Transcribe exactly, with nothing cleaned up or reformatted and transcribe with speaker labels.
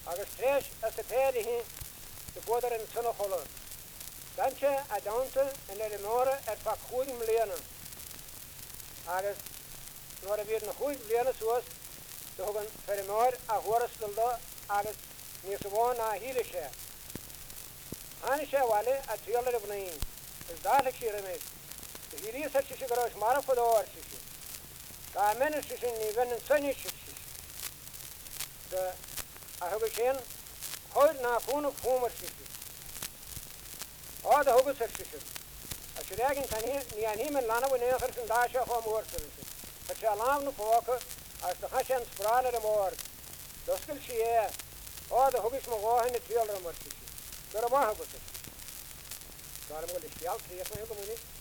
Speaker 1: agus tréis as a péri hí de bodar in sunna chola. Danse a daanta in er mora er fa chuig mléana. Agus nor a bhíad na chuig mléana suas de thugan ferimór a huarastalda agus níos a bháin a híle sé. Ani sé bhile a tríalar a bnaín. Is dála sí reméid. De hírí sa sí gorás mar a fodóir sí sí. Ga menar sí sin ní bhean an sunni sí sí. De a thuga sin chuid na fúna fúmar sí sí. Á de thuga sa sí sí. A sí réagin ní an híman lana bhain éachar san dá se chum mór sí sí. Tá sé lám na fóca as de cha sé sprána a mór. Doscail sí é. Á de thugas mo gáhain na tríalar a mór sí sí. Gur a maitha go sí. Dálam go le stial trías na go muní.